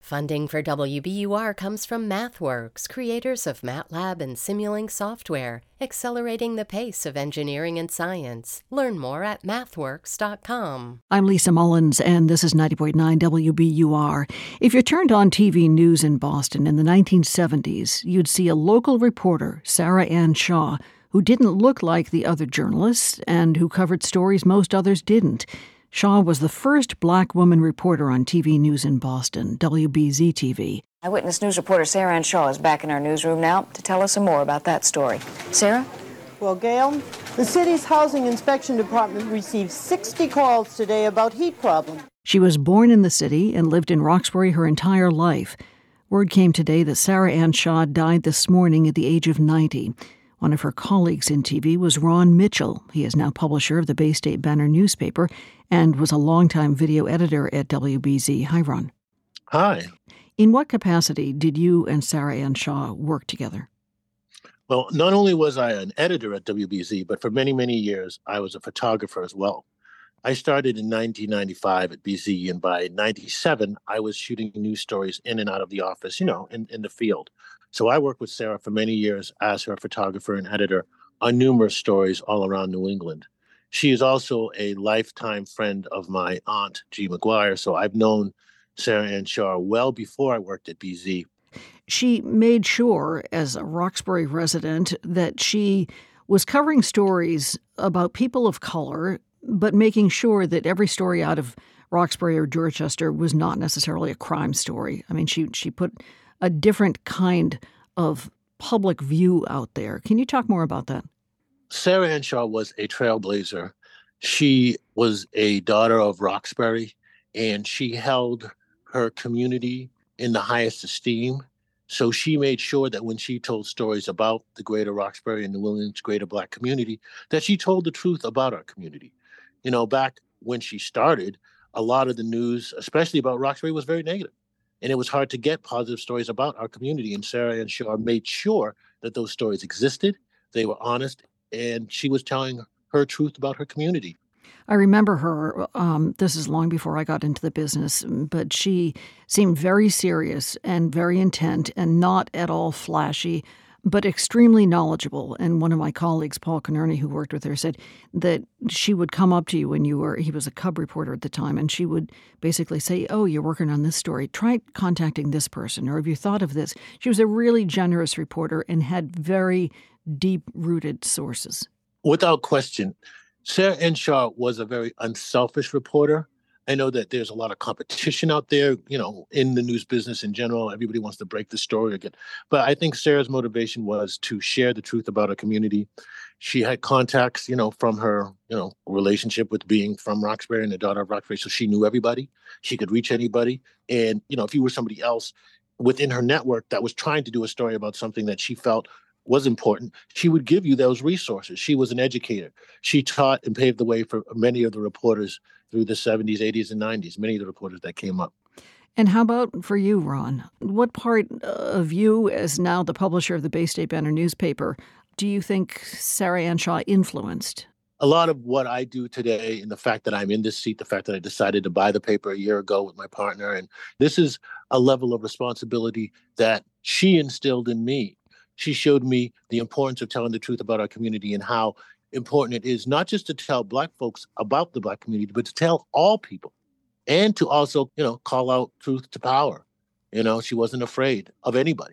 Funding for WBUR comes from MathWorks, creators of MATLAB and Simulink software, accelerating the pace of engineering and science. Learn more at mathworks.com. I'm Lisa Mullins, and this is 90.9 WBUR. If you turned on TV news in Boston in the 1970s, you'd see a local reporter, Sarah Ann Shaw, who didn't look like the other journalists and who covered stories most others didn't. Shaw was the first black woman reporter on TV news in Boston, WBZ-TV. Eyewitness News reporter Sarah Ann Shaw is back in our newsroom now to tell us some more about that story. Sarah? Well, Gail, the city's Housing Inspection Department received 60 calls today about heat problems. She was born in the city and lived in Roxbury her entire life. Word came today that Sarah Ann Shaw died this morning at the age of 90. One of her colleagues in TV was Ron Mitchell. He is now publisher of the Bay State Banner newspaper and was a longtime video editor at WBZ. Hi, Ron. Hi. In what capacity did you and Sarah Ann Shaw work together? Well, not only was I an editor at WBZ, but for many, many years, I was a photographer as well. I started in 1995 at BZ, and by 97, I was shooting news stories in and out of the office, in the field. So I worked with Sarah for many years as her photographer and editor on numerous stories all around New England. She is also a lifetime friend of my aunt, G. McGuire, so I've known Sarah Ann Shaw well before I worked at BZ. She made sure, as a Roxbury resident, that she was covering stories about people of color, but making sure that every story out of Roxbury or Dorchester was not necessarily a crime story. I mean, she put a different kind of public view out there. Can you talk more about that? Sarah Ann Shaw was a trailblazer. She was a daughter of Roxbury, and she held her community in the highest esteem. So she made sure that when she told stories about the greater Roxbury and New England's greater Black community, that she told the truth about our community. Back when she started, a lot of the news, especially about Roxbury, was very negative. And it was hard to get positive stories about our community. And Sarah Ann Shaw made sure that those stories existed, they were honest, and she was telling her truth about her community. I remember her, this is long before I got into the business, but she seemed very serious and very intent and not at all flashy, but extremely knowledgeable. And one of my colleagues, Paul Conerney, who worked with her, said that she would come up to you when he was a cub reporter at the time, and she would basically say, oh, you're working on this story. Try contacting this person, or have you thought of this? She was a really generous reporter and had very deep-rooted sources. Without question, Sarah Ann Shaw was a very unselfish reporter. I know that there's a lot of competition out there, in the news business in general. Everybody wants to break the story again. But I think Sarah's motivation was to share the truth about her community. She had contacts, from her, relationship with being from Roxbury and the daughter of Roxbury. So she knew everybody. She could reach anybody. And, if you were somebody else within her network that was trying to do a story about something that she felt was important, she would give you those resources. She was an educator. She taught and paved the way for many of the reporters through the 70s, 80s, and 90s, many of the reporters that came up. And how about for you, Ron? What part of you, as now the publisher of the Bay State Banner newspaper, do you think Sarah Ann Shaw influenced? A lot of what I do today, and the fact that I'm in this seat, the fact that I decided to buy the paper a year ago with my partner, and this is a level of responsibility that she instilled in me. She showed me the importance of telling the truth about our community and how important it is not just to tell Black folks about the Black community, but to tell all people and to also, call out truth to power. She wasn't afraid of anybody.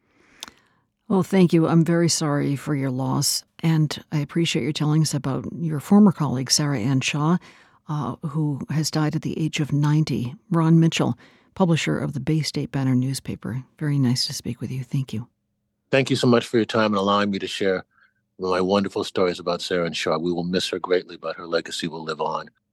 Well, thank you. I'm very sorry for your loss. And I appreciate you telling us about your former colleague, Sarah Ann Shaw, who has died at the age of 90. Ron Mitchell, publisher of the Bay State Banner newspaper. Very nice to speak with you. Thank you. Thank you so much for your time and allowing me to share my wonderful stories about Sarah Ann Shaw. We will miss her greatly, but her legacy will live on.